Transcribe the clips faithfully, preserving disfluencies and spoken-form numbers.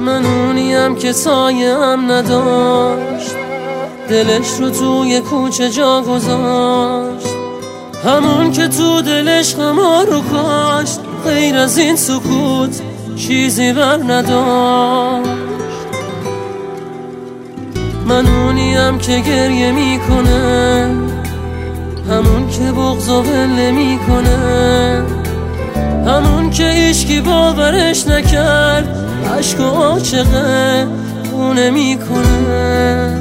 من اونیم که سایه هم نداشت، دلش رو توی کوچه جا گذاشت، همون که تو دلش غما رو کاشت، غیر از این سکوت چیزی بر نداشت. من اونیم که گریه میکنه، همون که بغض و ول نمیکنه، همون که هیچکی باورش نکرد، عشق و عاشقه خونه میکنه.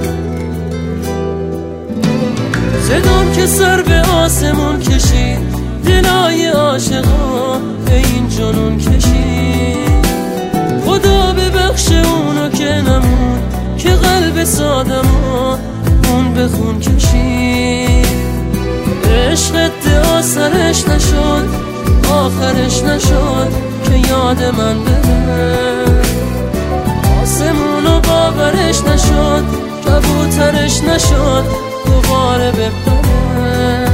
صدام که سر به آسمون کشید، دلای عاشقا به این جنون کشید. خدا ببخش اونو که نمون، که قلب سادمو اون به خون کشید. عشقت دعا سرش نشد، آخرش نشد که یاد من بره. آسمونو باورش نشد، کبوترش نشد دوباره بپره.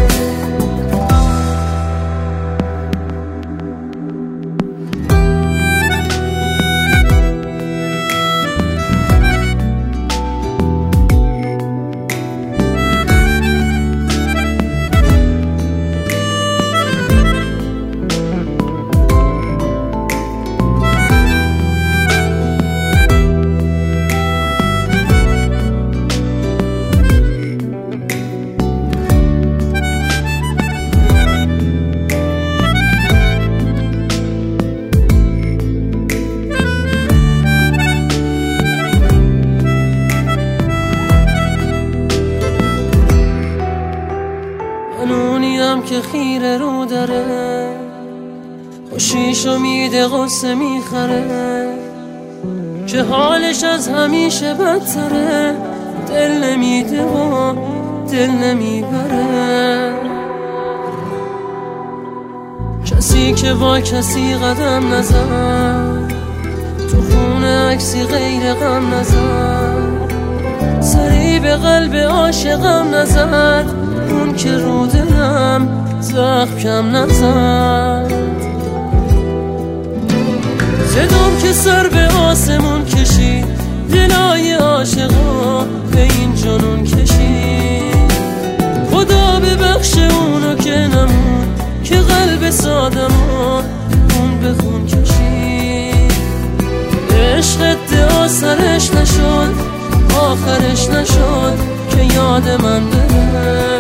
اونیم که خیره رو داره، خوشیشو میده غصه میخره، که حالش از همیشه بدتره، دل نمیده و دل نمیبره. کسی که با کسی قدم نزد، تو خونه عکسی غیر غم نزد، سری به قلب عاشقم نزد، اون که رو دلم زخم کم نزد. صدام که سر به آسمون کشید، دلای عاشقا به این جنون کشید. خدا ببخش اونو که نمون، که قلب سادمو اون به خون کشید. عشقت دعا سرش نشد، آخرش نشد که یاد من بره.